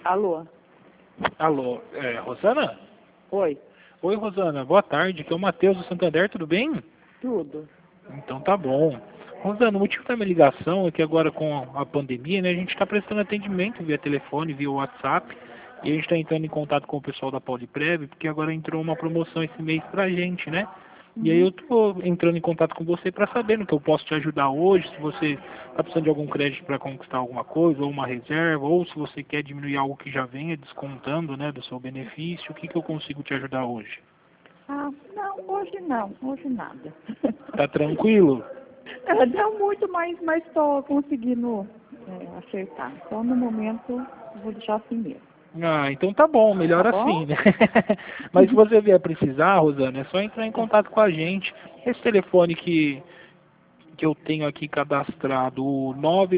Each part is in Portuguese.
Alô? Alô, Rosana? Oi, Oi, Rosana, boa tarde, aqui é o Matheus do Santander, tudo bem? tudo. Então tá bom. Rosana, o motivo da minha ligação é que agora com a pandemia, né, a gente está prestando atendimento via telefone, via WhatsApp, e a gente está entrando em contato com o pessoal da Poliprev, porque agora entrou uma promoção esse mês pra gente, né? E aí eu tô entrando em contato com você para saber no que eu posso te ajudar hoje, se você está precisando de algum crédito para conquistar alguma coisa, ou uma reserva, ou se você quer diminuir algo que já venha descontando, né, do seu benefício, o que eu consigo te ajudar hoje? Ah, não, hoje nada. Tá tranquilo? Não muito, mas estou conseguindo acertar. Então, no momento, vou deixar assim mesmo. Ah, então tá bom, melhor Tá assim, bom? né? Mas se você vier precisar, Rosana, é só entrar em contato com a gente. Esse telefone que eu tenho aqui cadastrado, o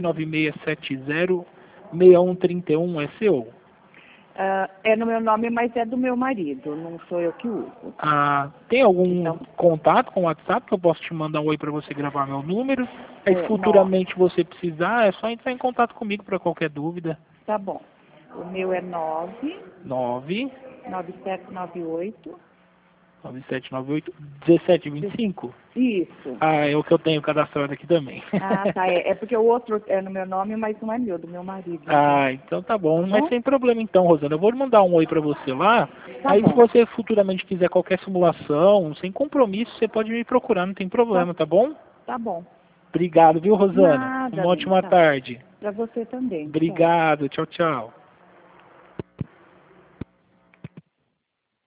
996706131, é seu? É no meu nome, mas é do meu marido, não sou eu que uso. Ah, tem algum Então, contato com o WhatsApp que eu posso te mandar um oi para você gravar meu número? Aí se nó, futuramente você precisar, é só entrar em contato comigo para qualquer dúvida. tá bom. O meu é 9 9798. 9798 1725. Isso. Ah, é o que eu tenho cadastrado aqui também. Ah, tá. É porque o outro é no meu nome, mas não é meu, do meu marido. Então. Ah, então tá bom. Tá Mas bom? sem problema então, Rosana. Eu vou mandar um oi pra você lá. Tá Aí se bom. você futuramente quiser qualquer simulação, sem compromisso, você pode me procurar, não tem Tá, problema, tá bom? tá bom. Obrigado, viu, Rosana? Nada, Uma bem, ótima tá. tarde. Pra você também. Tchau. Obrigado. Tchau, tchau.